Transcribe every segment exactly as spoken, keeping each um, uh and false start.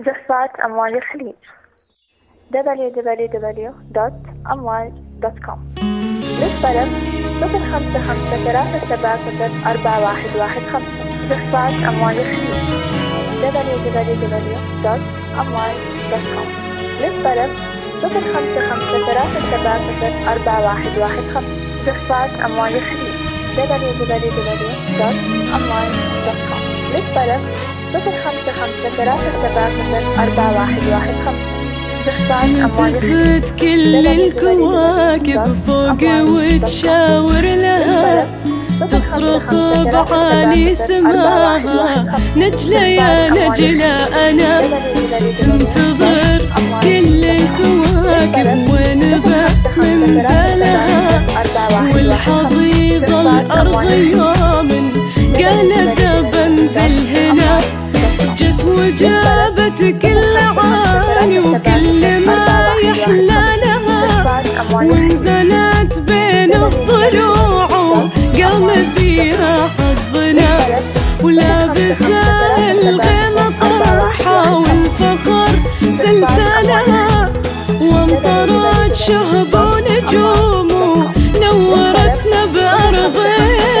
زفات أموال الخليج دبليو دبليو دبليو دوت أموال دوت كوم. للطلب صفر خمسة خمسة ثلاثة سبعة صفر أربعة واحد واحد خمسة. زفات أموال الخليج دبليو دبليو دبليو دوت أموال دوت كوم. للطلب صفر خمسة خمسة ثلاثة سبعة صفر أربعة واحد واحد خمسة. زفات أموال الخليج دبليو دبليو دبليو دوت أموال دوت كوم. للطلب صفر خمسة خمسة ثلاثة سبعة صفر أربعة واحد واحد خمسة. تلتفت كل الكواكب فوق وتشاور لها، تصرخ بعالي سماها نجلة يا نجلة أنا. تنتظر كل الكواكب وين بس منزلها، والحضيض الأرض يوم قالت بنزل هنا. جت وجابت كل عاني وكل ما يحلى لها، وانزلت بين الضلوع وقام فيها حظنا. ولابسة الغيم طرحة والفخر سلسلها، وامطرت شهب ونجوم ونورتنا بأرضنا.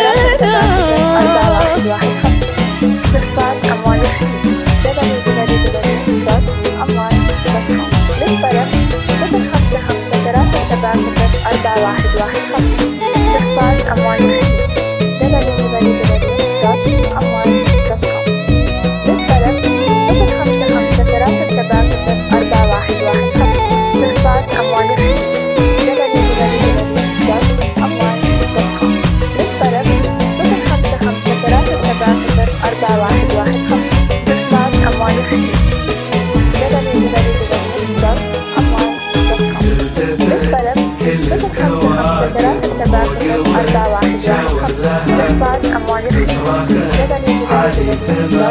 أربعة واحد واحد خمسة. زفات أموال الخليج دبليو دبليو دبليو دوت أموال دوت كوم. للطلب صفر خمسة خمسة ثلاثة سبعة صفر أربعة واحد واحد خمسة. زفات أموال الخليج دبليو دبليو دبليو دوت أموال دوت كوم. للطلب صفر خمسة خمسة ثلاثة سبعة صفر أربعة واحد واحد خمسة. زفات أموال الخليج دبليو دبليو دبليو دوت أموال دوت كوم. للطلب صفر خمسة خمسة ثلاثة سبعة صفر أربعة واحد واحد خمسة. زفات أموال الخليج دبليو دبليو دبليو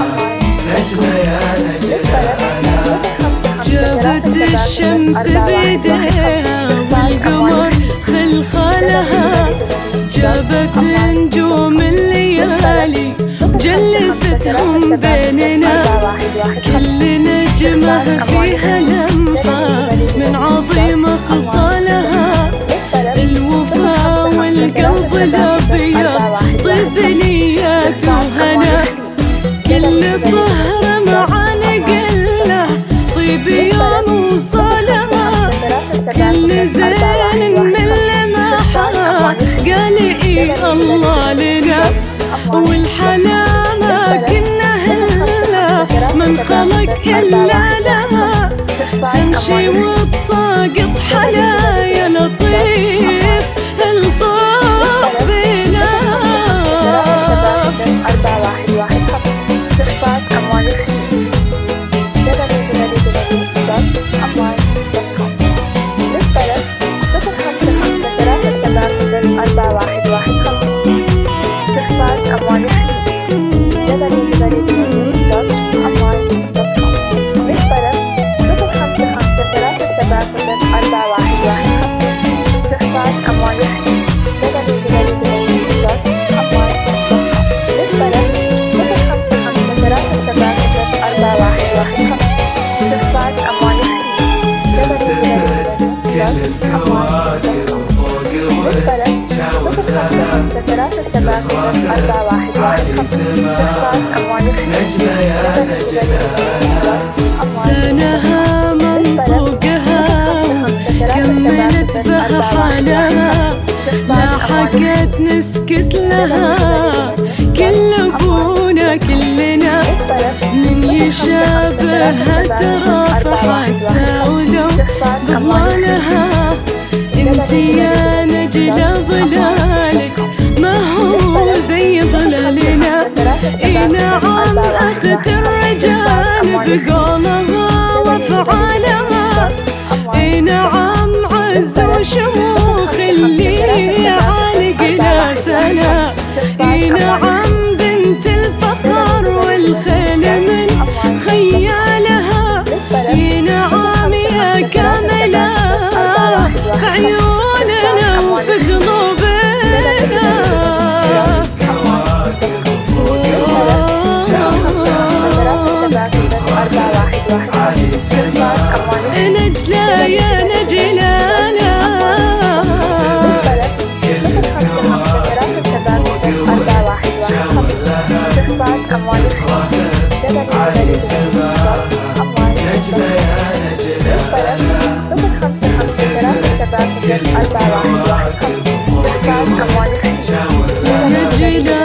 جابت الشمس بيديها والقمر خلخالها، جابت نجوم الليالي جلستهم بيننا. كل نجمة فيها لمحة من عظيم خصالها، الوفاء والقلب الأبيض طيب نيات وهنا. كل الظهر معانا قله طيب يوم وصالها، كل زين من لمحها قال إيه الله لنا. والحلا ما كنا هلا من خلق إلا لها، تمشي وتساقط حلايا لطيف الطاف بنا. أربعة واحد واحد خمسة. زفات أموال الخليج دبليو دبليو دبليو دوت أموال دوت كوم. للطلب صفر خمسة خمسة ثلاثة سبعة صفر أربعة واحد واحد خمسة. زفات أموال الخليج دبليو دبليو دبليو دوت أموال دوت كوم. للطلب صفر خمسة خمسة ثلاثة سبعة صفر أربعة واحد واحد خمسة. زفات أموال الخليج دبليو دبليو دبليو دوت أموال دوت كوم. للطلب صفر خمسة خمسة ثلاثة سبعة صفر أربعة واحد واحد خمسة. زفات أموال الخليج دبليو دبليو دبليو دوت أموال دوت كوم. للطلب صفر خمسة خمسة ثلاثة سبعة صفر أربعة واحد واحد خمسة. زفات أموال الخليج دبليو دبليو دبليو دوت أموال. زانها منطوقها كملت بها حالها، لاحقت نسكت لها كل أبونا كلنا. من يشابهها ترى حتى ولو بظلالها، انت يا نجلة ظلالك ما هو زي ظلالنا. اي نعم اخت الرجال بقولها وفعالها، اي نعم عز وشموخ اللي عالقنا سنة. اي نعم بنت الفخر والخيل من خيالها، اي نعم يا كاملة في عيوننا وفي قلوبنا. أربعة واحد واحد خمسة. للباس أموال نجلة يا نجلة لا للبلد صفر خمسة خمسة ثلاثة سبعة صفر أربعة واحد واحد خمسة. للباس أموال دبليو دبليو دبليو دوت أموال للبلد صفر خمسة خمسة ثلاثة سبعة صفر أربعة واحد واحد خمسة. للباس أموال نجلة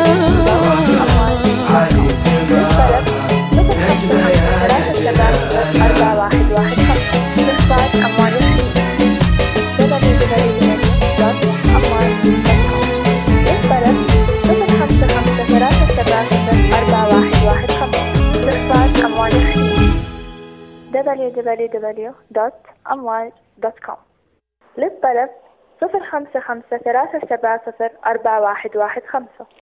أربعة واحد واحد خمسة. للباس أموال دبليو دبليو دبليو دوت أموال دوت كوم. للبلد صفر خمسة خمسة ثلاثة سبعة صفر أربعة واحد واحد خمسة. للباس أموال دبليو دبليو دبليو دوت أموال دوت كوم. للبلد صفر خمسة خمسة ثلاثة سبعة صفر أربعة واحد واحد خمسة.